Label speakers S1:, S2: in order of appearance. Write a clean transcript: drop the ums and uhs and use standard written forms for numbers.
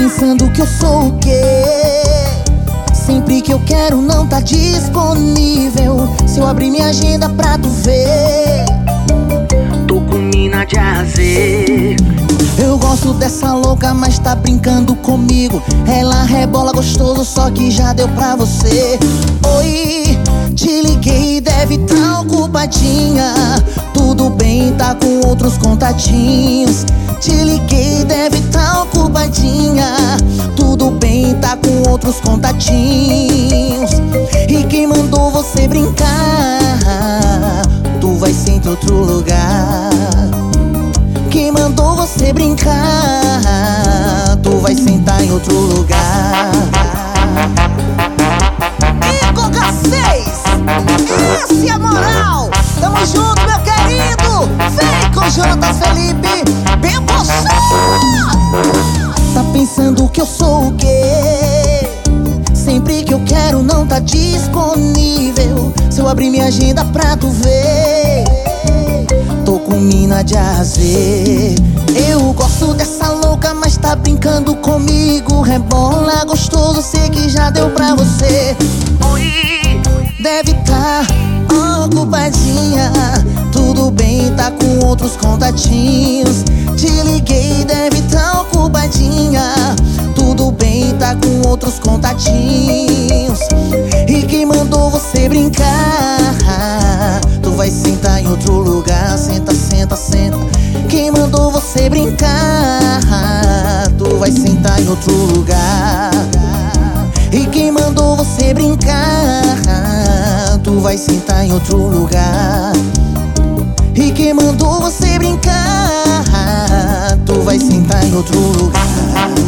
S1: pensando que eu sou o quê? Sempre que eu quero não tá disponível. Se eu abrir minha agenda pra tu ver,
S2: tô com mina de azer.
S1: eu gosto dessa louca, mas tá brincando comigo. Ela rebola gostoso, só que já deu pra você. Oi, te liguei, deve tá ocupadinha. Tudo bem, tá com outros contatinhos. Te liguei, deve tá ocupadinha. Tudo bem, tá com outros contatinhos. E quem mandou você brincar? Tu vai ser em outro lugar. Quem mandou você brincar? Tu vai sentar em outro lugar. Igor K6, essa é a moral. Tamo junto, meu querido. Vem com Jonatas Felipe, bem tá pensando que eu sou o quê? Sempre que eu quero não tá disponível. Se eu abrir minha agenda pra tu ver, tô com mina de azer. Eu gosto dessa louca, mas tá brincando comigo. Rebola gostoso, sei que já deu pra você.
S2: Oi,
S1: deve tá ocupadinha. Tudo bem, tá com outros contatinhos. Te liguei, deve tá ocupadinha. Tudo bem, tá com outros contatinhos. E quem mandou você brincar? Tu vai sentar em outro lugar. Senta, senta, senta. Quem mandou você brincar? Tu vai sentar em outro lugar. E quem mandou você brincar? Tu vai sentar em outro lugar. E quem mandou você brincar? Tu vai sentar em outro lugar.